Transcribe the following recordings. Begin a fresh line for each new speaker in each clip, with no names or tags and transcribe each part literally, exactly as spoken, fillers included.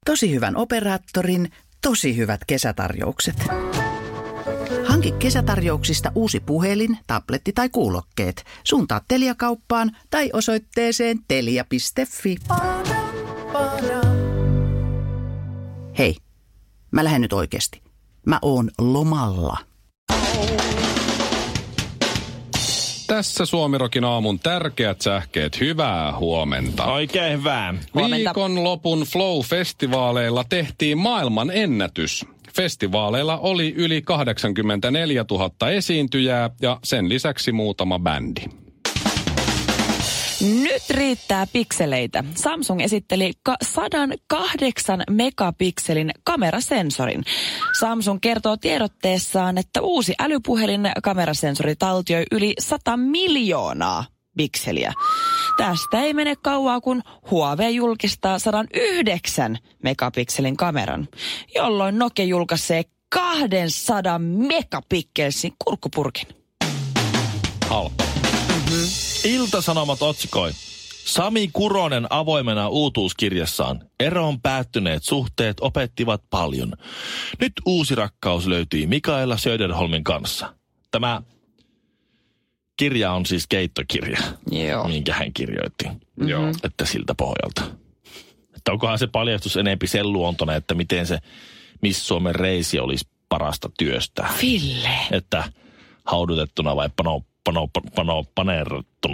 Tosi hyvän operaattorin, tosi hyvät kesätarjoukset. Hanki kesätarjouksista uusi puhelin, tabletti tai kuulokkeet. Suuntaa Telia-kauppaan tai osoitteeseen telia piste fi. Hei, mä lähden nyt oikeasti. Mä oon lomalla.
Tässä Suomirokin aamun tärkeät sähkeet. Hyvää huomenta.
Oikein hyvää.
Viikonlopun Flow-festivaaleilla tehtiin maailman ennätys. Festivaaleilla oli yli kahdeksankymmentäneljätuhatta esiintyjää ja sen lisäksi muutama bändi.
Nyt riittää pikseleitä. Samsung esitteli ka- sata kahdeksan megapikselin kamerasensorin. Samsung kertoo tiedotteessaan, että uusi älypuhelin kamerasensori taltioi yli sata miljoonaa pikseliä. Tästä ei mene kauaa, kun Huawei julkistaa sata yhdeksän megapikselin kameran, jolloin Nokia julkaisee kaksisataa megapikselin kurkkupurkin.
Halpa. Mm-hmm. Ilta-Sanomat otsikoi. Sami Kuronen avoimena uutuuskirjassaan. Eroon päättyneet suhteet opettivat paljon. Nyt uusi rakkaus löytyi Mikaela Söderholmin kanssa. Tämä kirja on siis keittokirja,
Joo.
minkä hän kirjoitti.
Mm-hmm.
Joo. Että siltä pohjalta. Että onkohan se paljastus enempi sen luontoinen, että miten se Miss Suomen reisi olisi parasta työstää.
Ville.
Että haudutettuna vai pano, pano, pano, paneerrettuna.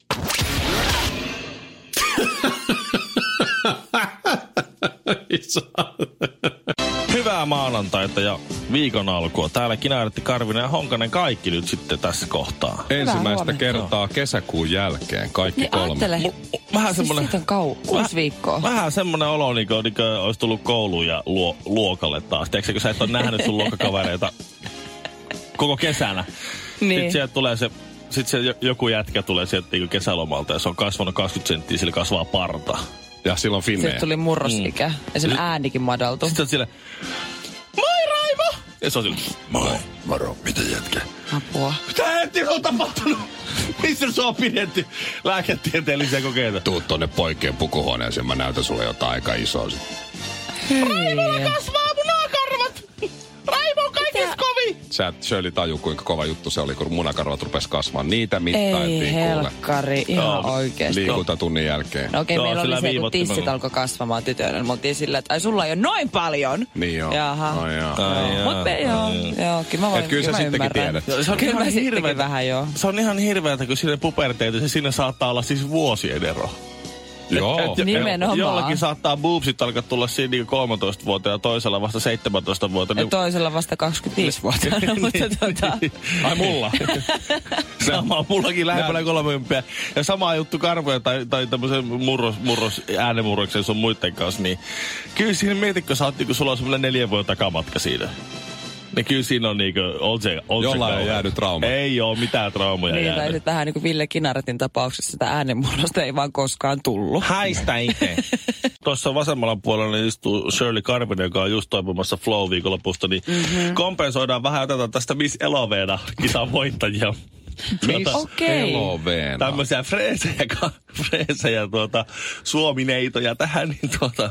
Hyvää maanantaita ja viikon alkua. Täällä Kinaretti, Karvinen ja Honkanen kaikki nyt sitten tässä kohtaa.
Ensimmäistä kertaa kesäkuun jälkeen kaikki
niin
kolme.
ajattele,
M- vähän
siis
semmoinen,
siitä on kau- kuusi viikkoa.
Vähän semmoinen olo, niin kuin, niin kuin olisi tullut kouluun ja luo, luokalle taas. Tiedätkö, kun sä et ole nähnyt sun luokkakavereita koko kesänä.
Niin.
Sitten sieltä tulee se, sit se joku jätkä tulee sieltä niin kesälomalta ja se on kasvanut kaksikymmentä senttiä, sillä kasvaa parta.
Ja silloin Finneä.
Sitten tuli murrosikä. Mm. Ja sen äänikin madaltui.
Sitten sille, moi Raivo! Ja se on sille, moi, moro, mitä jätkä?
Apua.
Mitä jätkä on tapahtunut? Missä sua on pidetty lääketieteellisiä kokeita?
Tuu tonne poikien pukuhuoneeseen, mä näytän sulle jotain aika isoa.
Raivolla kasvaa munakarvat! Raivo on kaikista kovin!
Sä et Shirley taju, kuinka kova juttu se oli, kun munakarvat rupesi kasvamaan. Niitä mittailtiin
Ei
kuule.
helkkari, ihan
no,
oikeesti.
Liikuntatunnin jälkeen.
No okei, okay,
Joo,
meillä oli se, kun
viivottimella.
tissit alkoi kasvamaan tytöille. Me oltiin silleen, että ai sulla ei ole noin paljon.
Niin joo.
Jaha.
Ai jaa.
Ai jaa.
Mut me, joo, joo, kyllä mä voin,
Et kyllä sä
mä
sittenkin
ymmärrän.
tiedät.
Se on
Kyllä
ihan
mä sittenkin
hirveetä.
vähän joo.
Se on ihan hirveätä, kun sinne puberteetyy, sinne saattaa olla siis vuosien ero.
Joo.
Et, et,
Nimenomaan.
Jollakin saattaa boobsit alkaa tulla siinä niin kolmetoista vuotta ja toisella vasta seitsemäntoista vuotta.
Ja toisella vasta kaksikymmentäviisi-vuotiaana, mutta tota...
Ai mulla.
Sama on mullakin lähempänä kolmekymmentä. Ja sama juttu karvoja tai, tai tämmöisen murros, murros, äänemurroksen sun muiden kanssa. Niin kyllä siinä mietitkö, sä oot, niin sulla on semmoinen neljän vuoden takamatka siinä. Niin kyllä siinä on niinku, on se, on
Jollain
se
on jäänyt trauma.
Ei oo mitään traumoja
Niin,
jäänyt.
tai sitten vähän niin kuin Ville Kinaretin tapauksessa sitä äänenmurrosta ei vaan koskaan tullut.
Häistä itse. Tuossa vasemmalla puolella istuu Shirley Karvinen, joka on just toipumassa Flow-viikonlopusta, niin mm-hmm. kompensoidaan vähän otetaan tästä Miss Eloveena kisan voittajia.
Miss
Okei.
Eloveena.
Tämmöisiä freesejä, freesejä tuota, suomineitoja tähän, niin tuota...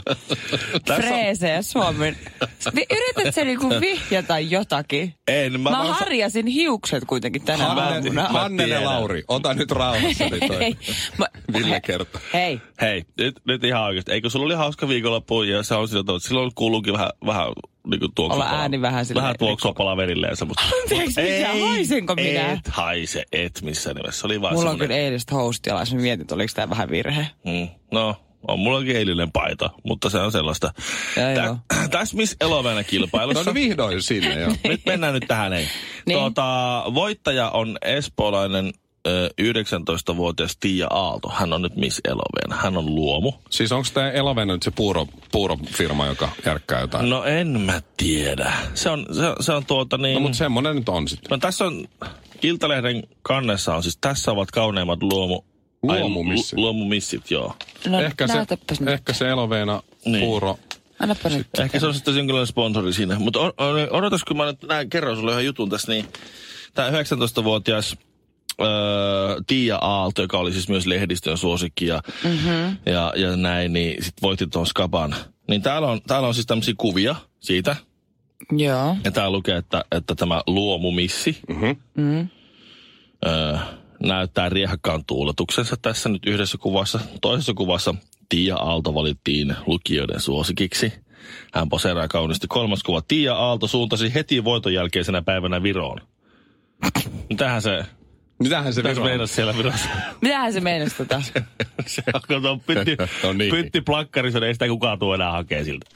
Freesejä Suomen. Yrität sä niinku vihjata jotakin?
En, mä,
Mä
vaan-
harjasin hiukset kuitenkin tänä
Hanne,
aamuna.
Hannele
tiedän.
Lauri, ota nyt rauhassa. Niin toi
Hei, mä-
Ville kertoo.
Hei,
Hei, nyt, nyt ihan oikeasti. Eikö sulla oli hauska viikonloppu ja se on sillä tavalla, että silloin kuuluukin vähän, vähän niin kuin tuoksua.
Olla ääni vähän silleen-
Vähän tuoksua palaverille ja semmoista.
Anteeksi, mitä? Haisenko minä?
Et haise, et missään nimessä. Se oli vaan
mulla on
semmoinen...
kyllä eilistä hostialais. Mä mietin, että oliko tää vähän virhe.
Mm, no, on mullakin eilinen paita, mutta se on sellaista.
Ja
Tä,
joo.
tässä Miss Eloveena kilpailussa.
No vihdoin sinne jo.
Nyt mennään nyt tähän, ei.
Niin.
Tuota, voittaja on espoolainen ö, yhdeksäntoistavuotias Tiia Aalto. Hän on nyt Miss Eloveena. Hän on luomu.
Siis onko tämä Eloveena nyt se puuro, puurofirma, joka järkkää jotain?
No en mä tiedä. Se on, se, se on tuota niin...
No mutta semmonen nyt on sitten.
No tässä on, Iltalehden kannessa on siis, tässä ovat kauneimmat luomu...
Luomumissit.
Ai, lu- luomumissit, joo.
No
Ehkä se,
näytäpäs nyt.
ehkä se Eloveena
Niin.
puuro.
Annapa nyt.
Ehkä se on sitten jonkinlainen sponsori siinä. Mutta odotas, kun mä nyt näin, kerron sulle ihan jutun tässä, niin tämä yhdeksäntoistavuotias öö, Tiia Aalto, joka oli siis myös lehdistön suosikki ja, mm-hmm. ja, ja näin, niin sitten voitti tuon Skaban Niin täällä on, täällä on siis tämmöisiä kuvia siitä.
Joo.
Ja täällä lukee, että, että tämä luomumissi
Mm-hmm.
Mm.
öö, näyttää riehakkaan tuuletuksensa tässä nyt yhdessä kuvassa. Toisessa kuvassa Tiia Aalto valittiin lukijoiden suosikiksi. Hän poseeraa kauniisti. Kolmas kuva. Tiia Aalto suuntasi heti voiton jälkeisenä päivänä Viroon. Mitähän se...
Mitähän se
Mitähän se meinasi siellä Virossa?
Mitähän se meinasi tota?
Se on, kun on pytti,
no niin.
pytti plakkarissa, niin ei sitä kukaan tuu enää hakee siltä.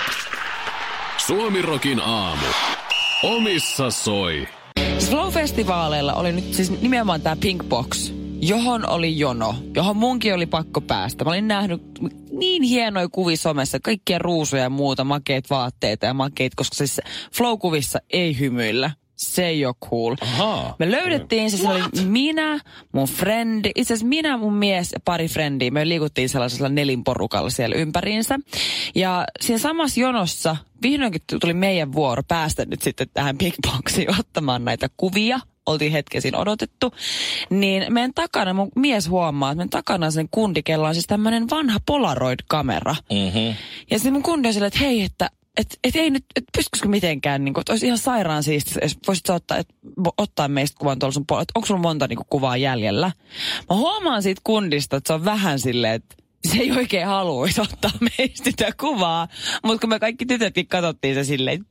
Suomirokin aamu. Omissa soi.
Flow-festivaaleilla oli nyt siis nimenomaan tämä Pink Box, johon oli jono, johon munkin oli pakko päästä. Mä olin nähnyt niin hienoja kuvia somessa, kaikkia ruusuja ja muuta, makeita vaatteita ja makeita, koska siis Flow-kuvissa ei hymyillä. Se ei ole cool.
Ahaa.
Me löydettiin, se oli minä, mun frendi, itse asiassa minä, mun mies ja pari frendiä. Me liikuttiin sellaisella nelinporukalla siellä ympäriinsä. Ja siinä samassa jonossa vihdoinkin tuli meidän vuoro päästä nyt sitten tähän Big Boxiin ottamaan näitä kuvia. Oltiin hetken siinä odotettu. Niin meidän takana, mun mies huomaa, että meidän takana on sen kundi, kello on siis tämmöinen vanha Polaroid-kamera.
Mm-hmm.
Ja sitten mun kundi on silleen, että hei, että Että et ei nyt, et pystyisikö mitenkään, niin kuin, että olisi ihan sairaan siistiä, jos voisit ottaa, et, ottaa meistä kuvan tuolla sun puolella, että onko sulla monta niin kuin, kuvaa jäljellä. Mä huomaan siitä kundista, että se on vähän silleen, että se ei oikein haluaisi ottaa meistä sitä kuvaa, mutta kun me kaikki tytötkin katsottiin se silleen, että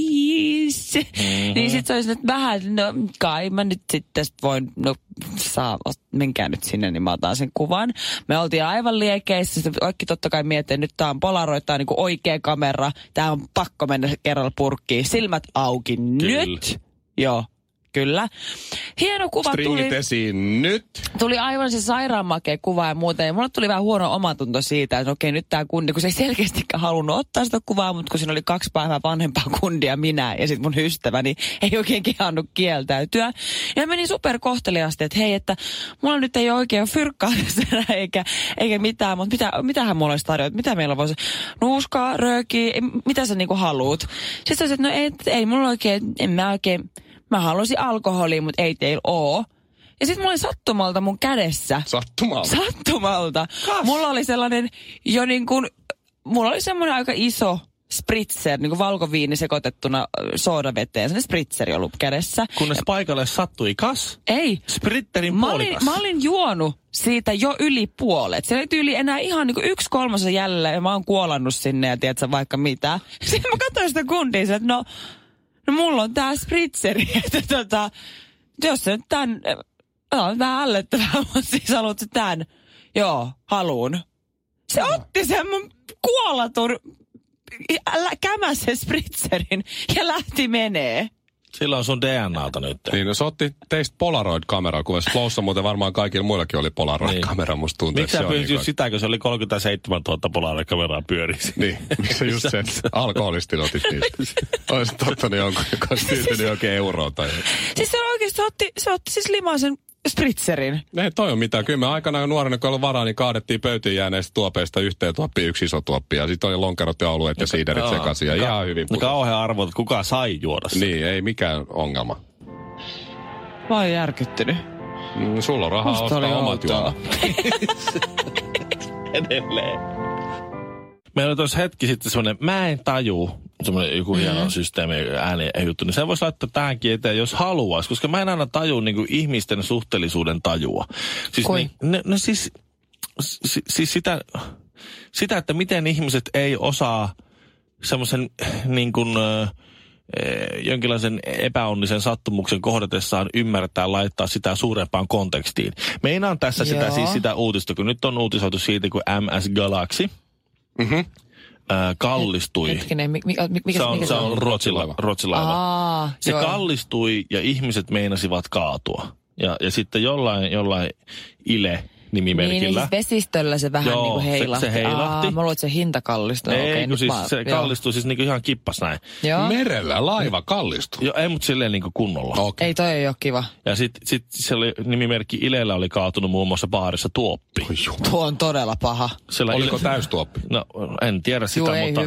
please, mm-hmm. niin sit se olisi nyt vähän, no kai mä nyt sitten tästä voin, no saa, menkää nyt sinne, niin mä otan sen kuvan. Me oltiin aivan liekeissä, sitten kaikki totta kai miettii, että nyt tää on Polaroid, tää on niinku oikea kamera, tää on pakko mennä kerralla purkkiin, silmät auki
Kyllä.
nyt. Joo. Kyllä. Hieno kuva
Stringit
tuli.
esiin nyt.
Tuli aivan se sairaanmakea kuva ja muuta. Ja mulle tuli vähän huono omatunto siitä, että okei, nyt tää kundi, kun se ei selkeästikään halunnut ottaa sitä kuvaa, mutta kun siinä oli kaksi päivää vanhempaa kundia, minä ja sitten mun ystäväni, ei oikein kehannut kieltäytyä. Ja meni superkohteliaasti, että hei, että mulla nyt ei ole oikein fyrkkaa tässä eikä, eikä mitään, mutta mitä, mitähän mulla olisi tarjota, mitä meillä voisi, nuuskaa, röökiä, mitä sä niinku haluut. Sitten sä että no ei, ei mulla oikein, en mä oikein... Mä halusin alkoholia, mutta ei teillä oo. Ja sit mulla oli sattumalta mun kädessä.
Sattumalta?
Sattumalta. Kas. Mulla oli sellainen jo niin kuin, mulla oli semmoinen aika iso spritzer, niin kuin valkoviini sekoitettuna soodaveteen. Sellainen spritzeri ollut kädessä.
Kunnes paikalle sattui kas?
Ei.
Spritterin
mä
puolikas.
olin, mä olin juonut siitä jo yli puolet. Se oli tyyli enää ihan niin kuin yksi kolmasosa jäljellä ja mä oon kuolannut sinne ja tiedätkö vaikka mitä. Sitten mä katsoin sitä kundia, että no... No mulla on tää spritzeri, että tota, jos se nyt tän, on vähän ällöttävää, mutta siis haluatko tän? Joo, haluun. Se no. otti sen mun kuolatun, kämäsen spritzerin ja lähti menee.
Sillä on sun D N A:ta nyt.
Niin, no se otti teistä Polaroid-kameraa, kun Flowssa muuten varmaan kaikilla muillakin oli Polaroid-kamera, musta tuntuu.
Miksi sä pyysit just sitä, kun se oli kolmekymmentäseitsemäntuhatta Polaroid-kameraa pyörissä?
Niin, miksi just sen alkoholistin otit niistä? Olisit ottanut jonkun, joka olisi tyytynyt oikein euroon tai...
Siis se oikeasti, se otti, se otti siis limaisen spritzerin.
Ei toi on mitään. Kyllä me aikanaan nuorena, kun oli varaa, niin kaadettiin pöytiin jääneistä tuopeista yhteen tuoppiin yksi iso tuoppi. Ja sitten oli lonkerot ja alueet ja siiderit sekaisin. Ja ihan hyvin.
No kauhean arvot, että kuka sai juoda sen.
Niin, ei mikään ongelma.
Mä oon järkyttynyt.
Mm, sulla on rahaa
Musta
ostaa omat juomat.
Edelleen. Meillä oli tuossa hetki sitten semmoinen, mä en taju, semmoinen joku hieno mm-hmm. systeemi, ääni juttu, niin sen voisi laittaa tähänkin eteen, jos haluaisi, koska mä en aina taju niin kuin ihmisten suhteellisuuden tajua. Siis, niin, ne, no siis, si, siis sitä, sitä, että miten ihmiset ei osaa semmoisen niin kuin... jonkinlaisen epäonnisen sattumuksen kohdatessaan ymmärtää laittaa sitä suurempaan kontekstiin. Meinaan tässä sitä, siis sitä uutista, kun nyt on uutisoitu siitä, kun M S Galaxy mm-hmm. äh, kallistui.
Hetkinen, mikä, mikä, mikä
se on?
Mikä
se on ruotsilaiva. ruotsilaiva.
Aa,
se
joo.
kallistui ja ihmiset meinasivat kaatua. Ja, ja sitten jollain, jollain ile... nimimerkillä.
Niin, niin siis vesistöllä se vähän
Joo,
niin kuin heilahti.
Se, se heilahti.
Aa, mä luulen, että se hinta kallistui.
Ei,
okay,
kun siis
mä,
se
joo.
kallistui siis niin kuin ihan kippas näin.
Joo.
Merellä laiva kallistui?
Joo, ei, mutta silleen niin kuin kunnolla.
Okay.
Ei, toi ei ole kiva.
Ja sitten sit se oli, nimimerkki Ilellä oli kaatunut muun muassa baarissa tuoppi.
Tuo on todella paha.
Siellä
Oliko
Ile...
täystuoppi?
No, en tiedä sitä,
Joo, ei
mutta,
hyvä.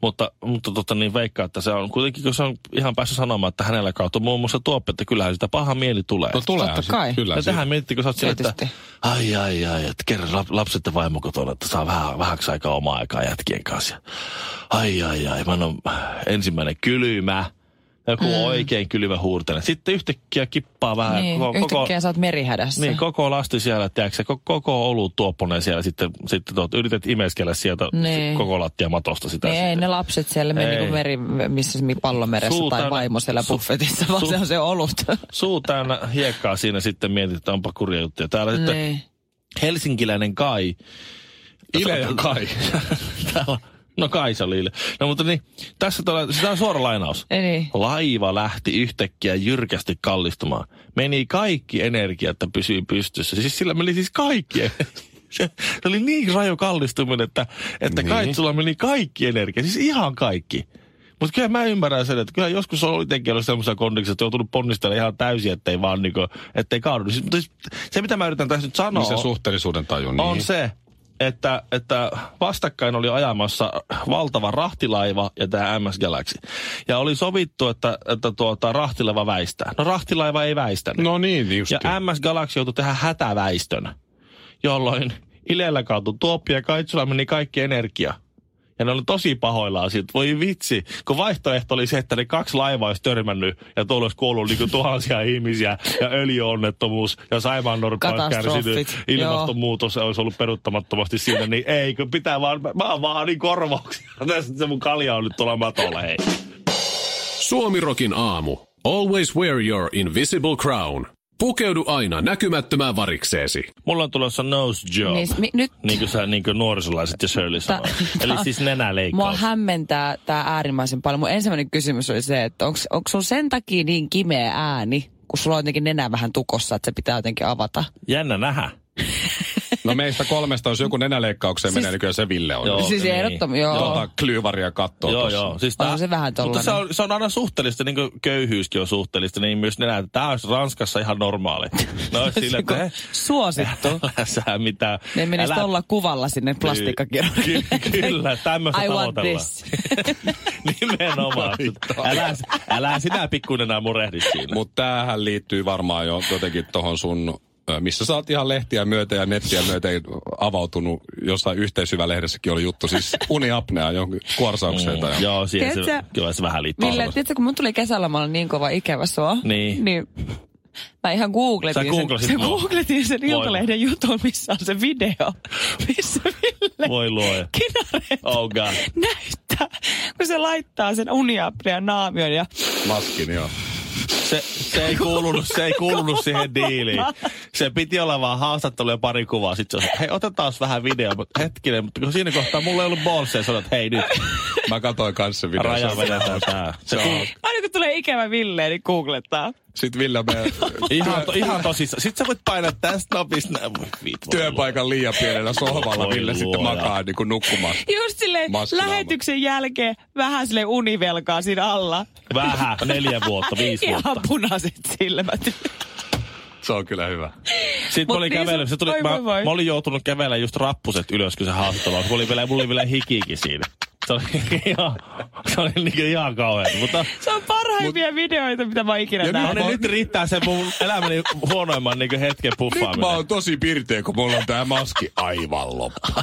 Mutta, mutta tota niin veikkaa, että se on kuitenkin, kun se on ihan päässyt sanomaan, että hänellä kautta muun muassa tuoppi, että kyllähän sitä paha mieli tulee.
No tuleehan
Totta kai.
Kyllä.
Ja tähän miettii, kun sä oot sille, että ai ai ai, että kerran lapset ja vaimo kotona, että saa vähän, vähäksi aikaa omaa aikaa jätkien kanssa. Ai ai ai, mä oon ensimmäinen kylmä. Joku mm. oikein kylmä huurtele. Sitten yhtäkkiä kippaa vähän.
Niin,
koko,
yhtäkkiä
koko,
sä oot merihädässä.
Niin, koko lasti siellä, tiedätkö, koko, koko olut tuopponeen siellä. Sitten, sitten tuot, yrität imeskellä sieltä niin. koko lattia matosta sitä.
Niin, ei ne lapset siellä meni niin kuin meri, missä pallomeressä suu tai täynnä, vaimo siellä buffetissa, vaan su, se on se olut.
Suu täynnä hiekkaa siinä sitten mietit, että onpa kurja juttuja. Täällä niin. sitten helsinkiläinen Kai.
Ile ja Kai.
Täällä No Kaisa Liille. No mutta niin, tässä tulee, sitä on suora lainaus.
Eli.
Laiva lähti yhtäkkiä jyrkästi kallistumaan. Meni kaikki energia, että pysyi pystyssä. Siis sillä meni siis kaikki. Se, se oli niin raju kallistuminen, että, että niin. Kaitsulla meni kaikki energia. Siis ihan kaikki. Mutta kyllä mä ymmärrän sen, että kyllä joskus on jotenkin ollut semmoisia kondiksia, että on joutunut ponnistella ihan täysin, ettei vaan niinku, ettei kaadu. Siis, mutta se mitä mä yritän tässä nyt sanoa.
Niin se suhteellisuuden taju. Niin.
On se. Että, että vastakkain oli ajamassa valtava rahtilaiva ja tämä M S Galaxy. Ja oli sovittu, että, että tuota, rahtilaiva väistää. No rahtilaiva ei väistänyt.
No niin, just.
Ja M S Galaxy joutui tehdä hätäväistön, jolloin Ilellä kaatui tuoppi ja Kaitsulla meni kaikki energia. Ja ne oli tosi pahoillaan siitä. Voi vitsi, kun vaihtoehto oli se, että ne kaksi laivaa olisi törmännyt ja tuolla olisi kuollut niin kuin tuhansia ihmisiä ja öljyonnettomuus ja saimaannorppa olisi kärsinyt. Ilmastonmuutos olisi ollut peruuttamattomasti siinä, niin ei, kun pitää vaan, mä oon vaan niin korvauksia. Tässä se mun kalja on nyt tuolla matolla, hei.
Suomirokin aamu. Always wear your invisible crown. Pukeudu aina näkymättömään varikseesi.
Mulla on tulossa nose job,
niin, mi, nyt...
niin kuin, sä, niin kuin nuorisolaiset ja Shirley sanoo. Eli siis nenäleikkaus.
Mua hämmentää tää äärimmäisen paljon. Mun ensimmäinen kysymys oli se, että onko sun sen takia niin kimeä ääni, kun sulla on jotenkin nenä vähän tukossa, että se pitää jotenkin avata?
Jännä nähdä.
No meistä kolmesta, jos joku nenäleikkaukseen siis, menee, niin kyllä se Ville on.
Joo, siis ehdottomasti, joo.
Tuota klyyvaria kattoo
joo,
tossa.
Joo, siis
on se vähän tollainen.
Mutta se on, se on aina suhteellista, niin kuin köyhyyskin on suhteellista, niin myös nenä, tämä olisi Ranskassa ihan normaali. No sillä, että he,
suosittu.
Älä sä mitään.
Ne menisi älä... tuolla kuvalla sinne plastiikkakirjoihin.
Ky- kyllä, tämmöistä tavoitellaan. Nimenomaan. älä, älä sinä pikkunenä murehdi siinä.
Mutta tämähän liittyy varmaan jo jotenkin tohon sun... missä sä oot ihan lehtiä myöten ja nettiä myöten avautunut, jossain yhteishyvälehdessäkin oli juttu, siis uniapnea jonkin kuorsaukseen. Mm, tai
joo, siihen se, se, kyllä se vähän liittyy.
Ville, tiedätkö, kun mun tuli kesälomalla niin kova ikävä sua,
niin,
niin mä ihan googletin
sen,
sen, googletin sen Iltalehden jutun, missä on se video, missä Ville
Voi luoja.
Kinaret
oh God.
näyttää, kun se laittaa sen uniapnean naamion ja...
Maskin, joo.
Se, se, ei kuulunut, se ei kuulunut siihen diiliin. Se piti olla vaan haastattelu ja pari kuvaa. Sitten se on, hei otetaan vähän video, mutta hetkinen, mutta kun siinä kohtaa mulla ei ollut bolseja, sanoin, että hei nyt.
Mä katsoin kanssa sen videon.
Raja vedetään tää. Se on.
Aina kun tulee ikävä Ville, niin googlettaa.
Sitten Ville me...
ihan, to, ihan tosissaan. Sitten sä voit painaa tästä napista.
Työpaikan liian pienellä sohvalla Ville sitten makaa niin kuin nukkumaan.
Just silleen lähetyksen jälkeen vähän silleen univelkaa siinä alla.
Vähän, neljä vuotta, viisi vuotta.
Ihan punaiset silmät.
Se on kyllä hyvä.
Sitten mä olin, kävely, se tuli,
voi,
mä,
voi, voi.
mä olin joutunut kävelemään just rappuset ylös, kun se haastattelu. Mulla oli vielä, mulla oli vielä hikikin siinä. Se oli ihan, se oli niin ihan kauhean. Mutta,
se on parhaimpia mut, videoita, mitä mä ikinä nähnyt.
No niin, nyt riittää se mun elämäni huonoimman niin hetken puffaaminen.
Nyt mä oon tosi pirteä, kun mulla on tää maski aivan loppu.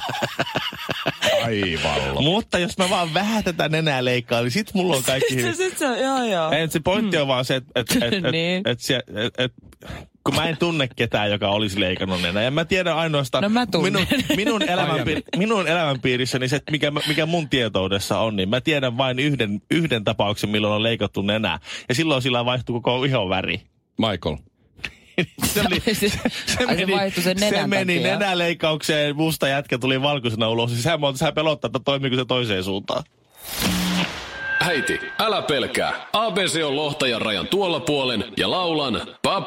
Aivan loppu.
Mutta jos mä vaan vähän tätä nenää leikkaan, niin sit mulla on kaikki...
Sitten se, sit se, joo joo.
En, se pointti on vaan se, että et, et, et,
niin.
et, et, et, kun mä en tunne ketään, joka olisi leikannut nenää. Ja mä tiedän ainoastaan...
No mä
minun, minun, elämänpiir, minun elämänpiirissäni se, mikä, mikä mun tietoudessa on, niin mä tiedän vain yhden, yhden tapauksen, milloin on leikattu nenää. Ja silloin sillä vaihtui koko ihon väri.
Michael.
se, oli, se, se, se meni,
se
se meni nenäleikkaukseen, musta jätkä tuli valkoisena ulos. Siis hän, hän pelottaa, että toimiiko se toiseen suuntaan.
Äiti, älä pelkää. A B C on lohtajan rajan tuolla puolen ja laulan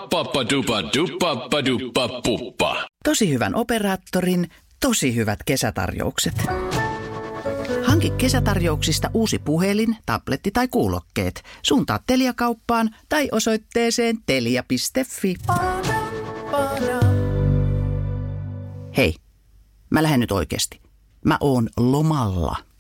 pappappadupadupappadupapuppa.
Tosi hyvän operaattorin, tosi hyvät kesätarjoukset. Hanki kesätarjouksista uusi puhelin, tabletti tai kuulokkeet. Suuntaa Telia-kauppaan tai osoitteeseen telia piste fi. Hei, mä lähden nyt oikeasti. Mä oon lomalla.